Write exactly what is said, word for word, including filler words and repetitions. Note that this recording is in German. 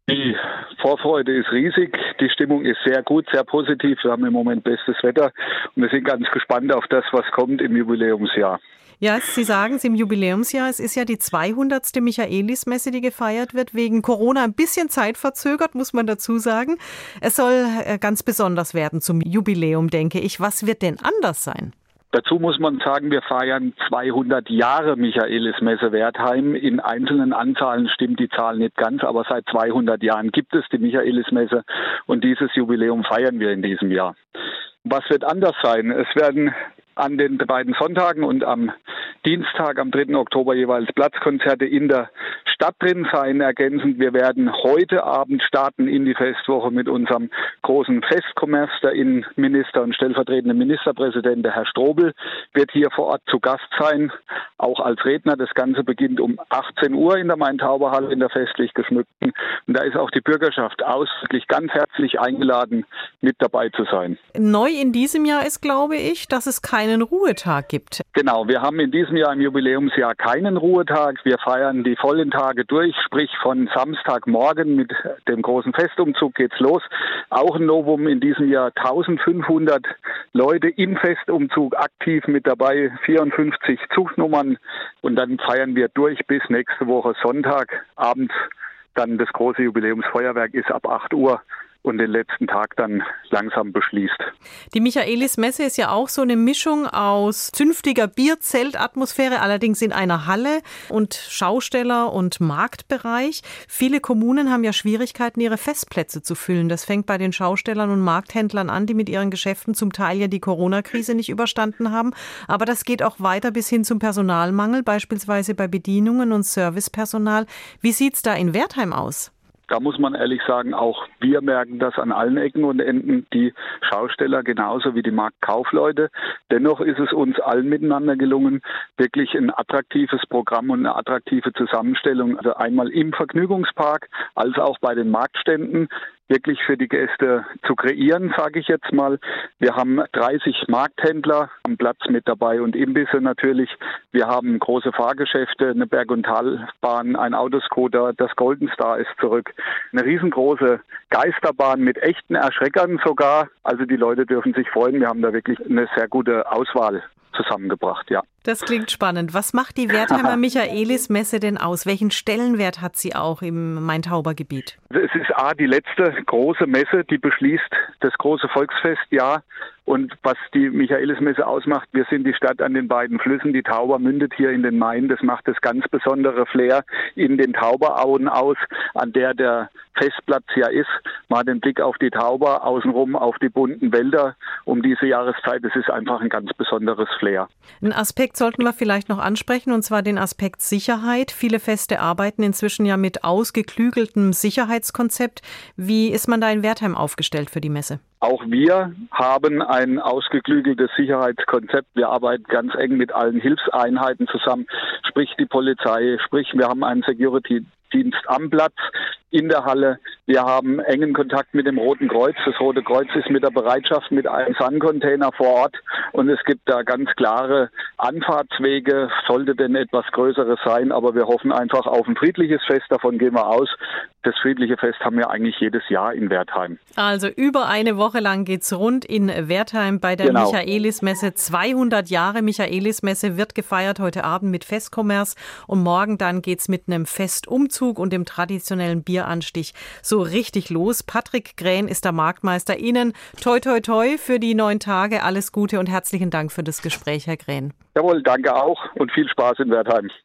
Die Vorfreude ist riesig, die Stimmung ist sehr gut, sehr positiv. Wir haben im Moment bestes Wetter und wir sind ganz gespannt auf das, was kommt im Jubiläumsjahr. Ja, Sie sagen es im Jubiläumsjahr. Es ist ja die zweihundertste Michaelismesse, die gefeiert wird. Wegen Corona ein bisschen zeitverzögert, muss man dazu sagen. Es soll ganz besonders werden zum Jubiläum, denke ich. Was wird denn anders sein? Dazu muss man sagen, wir feiern zweihundert Jahre Michaelismesse Wertheim. In einzelnen Anzahlen stimmt die Zahl nicht ganz, aber seit zweihundert Jahren gibt es die Michaelismesse und dieses Jubiläum feiern wir in diesem Jahr. Was wird anders sein? Es werden an den beiden Sonntagen und am Dienstag, am dritten Oktober jeweils Platzkonzerte in der Stadt drin sein. Ergänzend, wir werden heute Abend starten in die Festwoche mit unserem großen Festkommerz. Der Innenminister und stellvertretende Ministerpräsident, der Herr Strobel, wird hier vor Ort zu Gast sein, auch als Redner. Das Ganze beginnt um achtzehn Uhr in der Main-Tauber-Halle in der festlich geschmückten. Und da ist auch die Bürgerschaft ausdrücklich ganz herzlich eingeladen, mit dabei zu sein. Neu in diesem Jahr ist, glaube ich, dass es keinen Ruhetag gibt. Genau, wir haben in diesem Jahr im Jubiläumsjahr keinen Ruhetag. Wir feiern die vollen Tage durch, sprich von Samstagmorgen mit dem großen Festumzug geht's los. Auch ein Novum in diesem Jahr, eintausendfünfhundert Leute im Festumzug aktiv mit dabei, vierundfünfzig Zugnummern und dann feiern wir durch bis nächste Woche Sonntag. Abends dann das große Jubiläumsfeuerwerk ist ab acht Uhr. Und den letzten Tag dann langsam beschließt. Die Michaelismesse ist ja auch so eine Mischung aus zünftiger Bierzeltatmosphäre, allerdings in einer Halle und Schausteller- und Marktbereich. Viele Kommunen haben ja Schwierigkeiten, ihre Festplätze zu füllen. Das fängt bei den Schaustellern und Markthändlern an, die mit ihren Geschäften zum Teil ja die Corona-Krise nicht überstanden haben. Aber das geht auch weiter bis hin zum Personalmangel, beispielsweise bei Bedienungen und Servicepersonal. Wie sieht's da in Wertheim aus? Da muss man ehrlich sagen, auch wir merken das an allen Ecken und Enden, die Schausteller genauso wie die Marktkaufleute. Dennoch ist es uns allen miteinander gelungen, wirklich ein attraktives Programm und eine attraktive Zusammenstellung, also einmal im Vergnügungspark als auch bei den Marktständen, wirklich für die Gäste zu kreieren, sage ich jetzt mal. Wir haben dreißig Markthändler am Platz mit dabei und Imbisse natürlich. Wir haben große Fahrgeschäfte, eine Berg- und Talbahn, ein Autoscooter, das Golden Star ist zurück. Eine riesengroße Geisterbahn mit echten Erschreckern sogar. Also die Leute dürfen sich freuen. Wir haben da wirklich eine sehr gute Auswahl zusammengebracht, ja. Das klingt spannend. Was macht die Wertheimer Michaelismesse denn aus? Welchen Stellenwert hat sie auch im Main-Tauber-Gebiet? Es ist A, die letzte große Messe, die beschließt das große Volksfestjahr. Und was die Michaelismesse ausmacht, wir sind die Stadt an den beiden Flüssen. Die Tauber mündet hier in den Main. Das macht das ganz besondere Flair in den Tauberauen aus, an der der Festplatz ja ist. Mal den Blick auf die Tauber, außenrum auf die bunten Wälder um diese Jahreszeit. Das ist einfach ein ganz besonderes Flair. Ein Aspekt sollten wir vielleicht noch ansprechen, und zwar den Aspekt Sicherheit. Viele Feste arbeiten inzwischen ja mit ausgeklügeltem Sicherheitskonzept. Wie ist man da in Wertheim aufgestellt für die Messe? Auch wir haben ein ausgeklügeltes Sicherheitskonzept. Wir arbeiten ganz eng mit allen Hilfseinheiten zusammen, sprich die Polizei, sprich wir haben einen Security-Dienst am Platz in der Halle. Wir haben engen Kontakt mit dem Roten Kreuz. Das Rote Kreuz ist mit der Bereitschaft mit einem Sun-Container vor Ort und es gibt da ganz klare Anfahrtswege, sollte denn etwas Größeres sein, aber wir hoffen einfach auf ein friedliches Fest, davon gehen wir aus. Das friedliche Fest haben wir eigentlich jedes Jahr in Wertheim. Also über eine Woche lang geht's rund in Wertheim bei der genau. Michaelismesse. zweihundert Jahre Michaelismesse wird gefeiert heute Abend mit Festkommerz und morgen dann geht's mit einem Festumzug und dem traditionellen Bieranstich so richtig los. Patrick Krähen ist der Marktmeister. Ihnen toi toi toi für die neun Tage. Alles Gute und herzlichen Dank für das Gespräch, Herr Krähen. Jawohl, danke auch und viel Spaß in Wertheim.